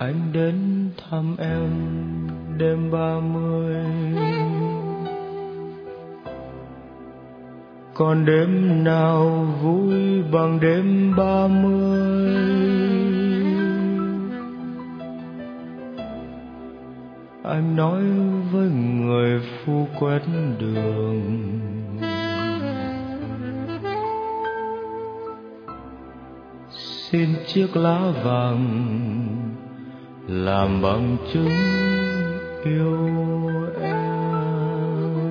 anh đến thăm em đêm 30. Còn đêm nào vui bằng đêm 30? Anh nói với người phu quét đường, xin chiếc lá vàng làm bằng chứng yêu em.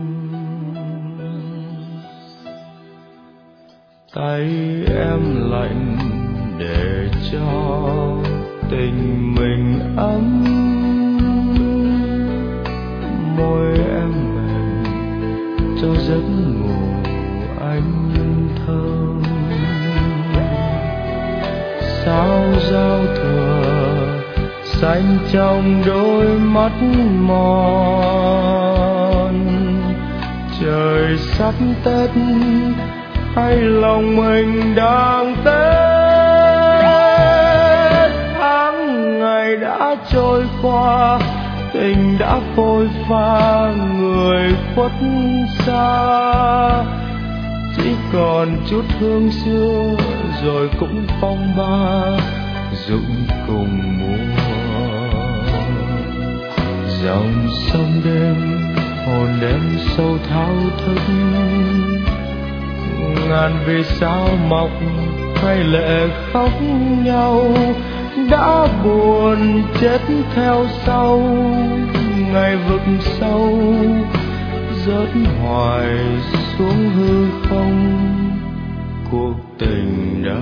Tay em lạnh để cho tình mình ấm, môi em mềm cho giấc ngủ anh thơm. Sao giao thừa xanh trong đôi mắt mòn, trời sắp Tết hay lòng mình đang Tết. Tháng ngày đã trôi qua, tình đã phôi pha, người khuất xa, chỉ còn chút hương xưa rồi cũng phong ba rụng cùng mùa. Dòng sông đêm hồn đêm sâu thao thức, ngàn vì sao mọc hay lệ khóc nhau, đã buồn chết theo sau ngày vực sâu, rớt hoài xuống hư không cuộc tình đau.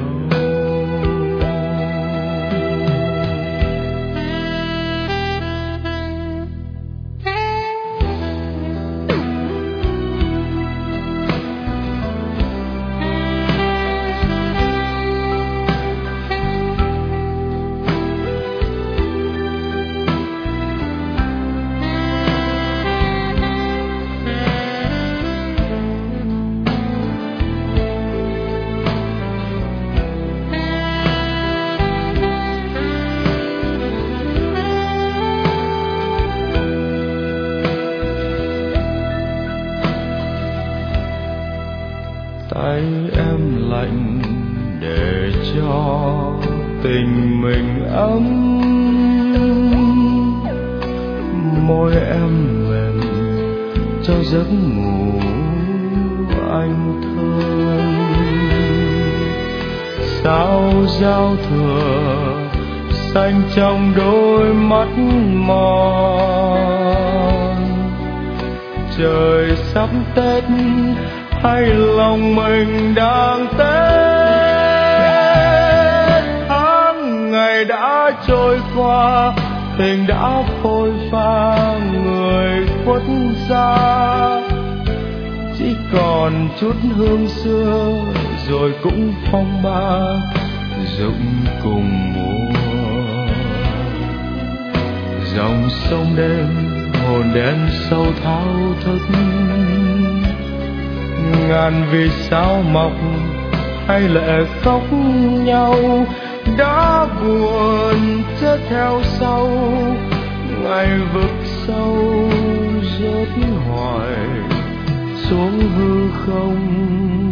Tay em lạnh để cho tình mình ấm, môi em mềm cho giấc ngủ anh thơm. Sao giao thừa xanh trong đôi mắt mòn, trời sắp Tết hay lòng mình đang Tết. Tháng ngày đã trôi qua, tình đã phôi pha, người khuất xa, chỉ còn chút hương xưa rồi cũng phong ba rụng cùng mùa. Dòng sông đêm hồn đen sâu thao thức, ngàn vì sao mọc hay lệ khóc nhau, đã buồn chết theo sau ngày vực sâu, rớt hoài xuống hư không